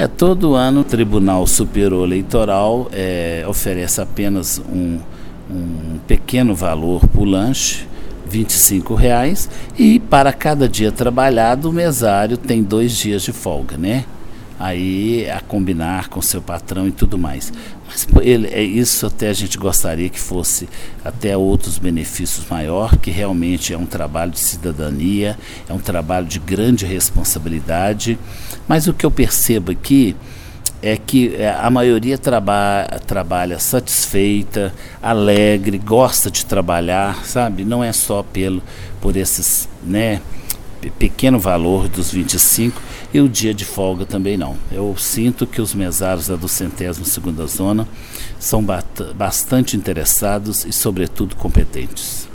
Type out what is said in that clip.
Todo ano o Tribunal Superior Eleitoral oferece apenas um pequeno valor por lanche, R$ 25, e para cada dia trabalhado o mesário tem 2 dias de folga, né? Aí a combinar com seu patrão e tudo mais. Mas isso até a gente gostaria que fosse até outros benefícios maior, que realmente é um trabalho de cidadania, é um trabalho de grande responsabilidade. Mas o que eu percebo aqui é que a maioria trabalha satisfeita, alegre, gosta de trabalhar, sabe? Não é só por esses, né, pequeno valor dos 25, e o dia de folga também não. Eu sinto que os mesários da 202ª Zona são bastante interessados e, sobretudo, competentes.